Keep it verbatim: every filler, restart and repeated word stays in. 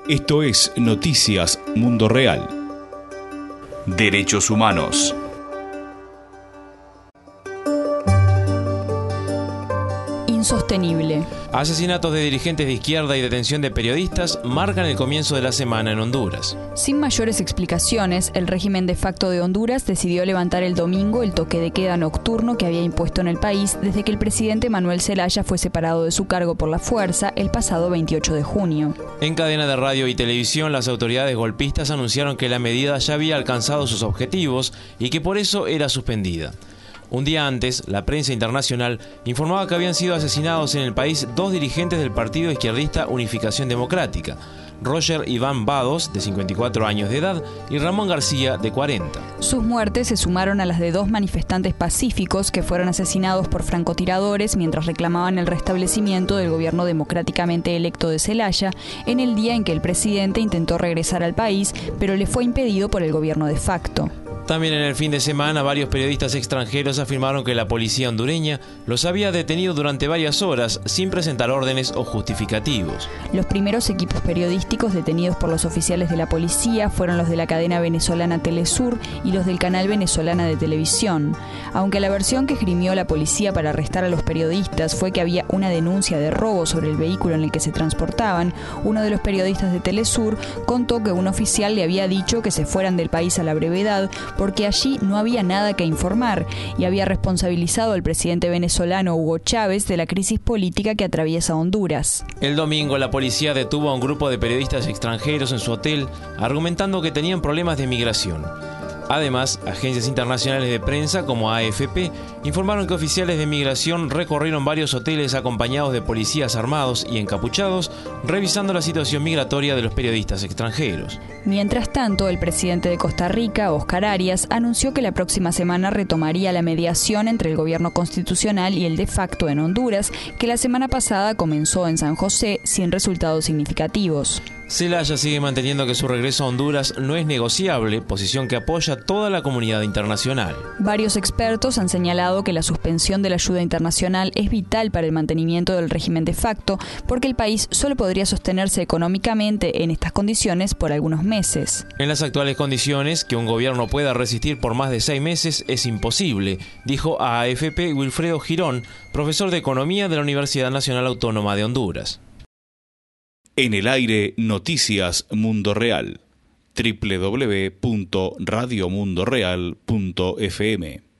Esto es Noticias Mundo Real. Derechos humanos. Insostenible. Asesinatos de dirigentes de izquierda y detención de periodistas marcan el comienzo de la semana en Honduras. Sin mayores explicaciones, el régimen de facto de Honduras decidió levantar el domingo el toque de queda nocturno que había impuesto en el país desde que el presidente Manuel Zelaya fue separado de su cargo por la fuerza el pasado veintiocho de junio. En cadena de radio y televisión, las autoridades golpistas anunciaron que la medida ya había alcanzado sus objetivos y que por eso era suspendida. Un día antes, la prensa internacional informaba que habían sido asesinados en el país dos dirigentes del partido izquierdista Unificación Democrática, Roger Iván Vados, de cincuenta y cuatro años de edad, y Ramón García, de cuarenta. Sus muertes se sumaron a las de dos manifestantes pacíficos que fueron asesinados por francotiradores mientras reclamaban el restablecimiento del gobierno democráticamente electo de Zelaya en el día en que el presidente intentó regresar al país, pero le fue impedido por el gobierno de facto. También en el fin de semana, varios periodistas extranjeros afirmaron que la policía hondureña los había detenido durante varias horas sin presentar órdenes o justificativos. Los primeros equipos periodísticos detenidos por los oficiales de la policía fueron los de la cadena venezolana Telesur y los del canal venezolana de televisión. Aunque la versión que esgrimió la policía para arrestar a los periodistas fue que había una denuncia de robo sobre el vehículo en el que se transportaban, uno de los periodistas de Telesur contó que un oficial le había dicho que se fueran del país a la brevedad porque allí no había nada que informar y había responsabilizado al presidente venezolano Hugo Chávez de la crisis política que atraviesa Honduras. El domingo, la policía detuvo a un grupo de periodistas extranjeros en su hotel, argumentando que tenían problemas de migración. Además, agencias internacionales de prensa como A F P informaron que oficiales de migración recorrieron varios hoteles acompañados de policías armados y encapuchados, revisando la situación migratoria de los periodistas extranjeros. Mientras tanto, el presidente de Costa Rica, Oscar Arias, anunció que la próxima semana retomaría la mediación entre el gobierno constitucional y el de facto en Honduras, que la semana pasada comenzó en San José sin resultados significativos. Zelaya sigue manteniendo que su regreso a Honduras no es negociable, posición que apoya toda la comunidad internacional. Varios expertos han señalado que la suspensión de la ayuda internacional es vital para el mantenimiento del régimen de facto, porque el país solo podría sostenerse económicamente en estas condiciones por algunos meses. En las actuales condiciones, que un gobierno pueda resistir por más de seis meses es imposible, dijo a A F P Wilfredo Girón, profesor de Economía de la Universidad Nacional Autónoma de Honduras. En el aire, Noticias Mundo Real. doble u doble u doble u punto radio mundo real punto f m